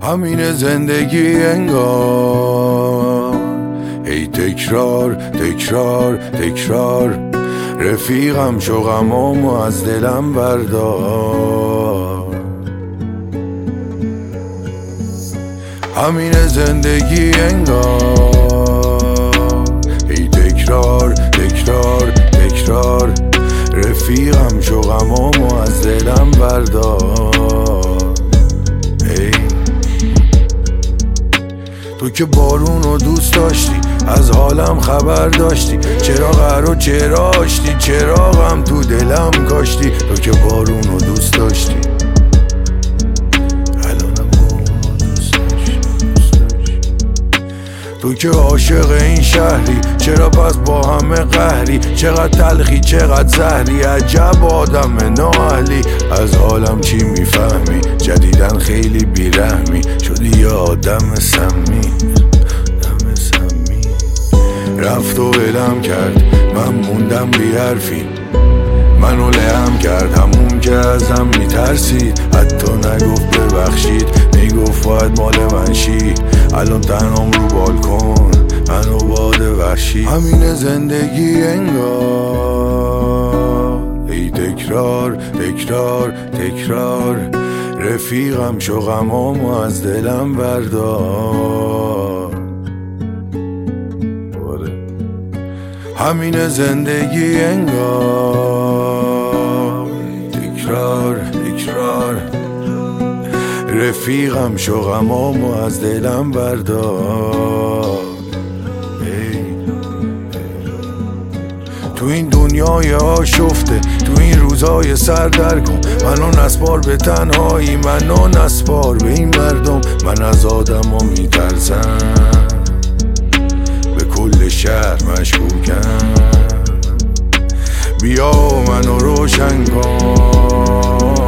همین زندگی انگار ای تکرار تکرار تکرار، رفیقم شو غمامو از دلم بردار. همین زندگی انگار ای تکرار تکرار تکرار، رفیقم شو غمامو از دلم بردار. ای تو که بارونو دوست داشتی، از حالم خبر داشتی، چرا قرار چرا آشتی، چرا غم تو دلم کاشتی. تو که بارونو دوست داشتی، الانم بارونو دوست داشتی. تو که عاشق این شهری، چرا پس با همه قهری، چقدر تلخی چقدر زهری، عجب آدم نااهلی. از حالم چی میفهمی، جدیدن خیلی بیرحمی شدی یه آدم سمی. رفت و ولم کرد، من موندم بی حرفی، منو لهم کرد همون که ازم میترسید. حتی نگفت ببخشید، میگفت باید مال من شی. الان تنهام رو بالکن، منو باد وحشی. همین زندگی انگار ای تکرار تکرار تکرار، رفیقم شو غمامو از دلم بردار. همین زندگی انگار تکرار تکرار، رفیقم شو غمامو از دلم بردار. تو این دنیای آشفته، تو این روزای سردرگم، منو نسپار به تنهایی، منو نسپار به این مردم. من از آدم ها میترسم، به کل شهر مشکوکم. بیا منو روشن کن،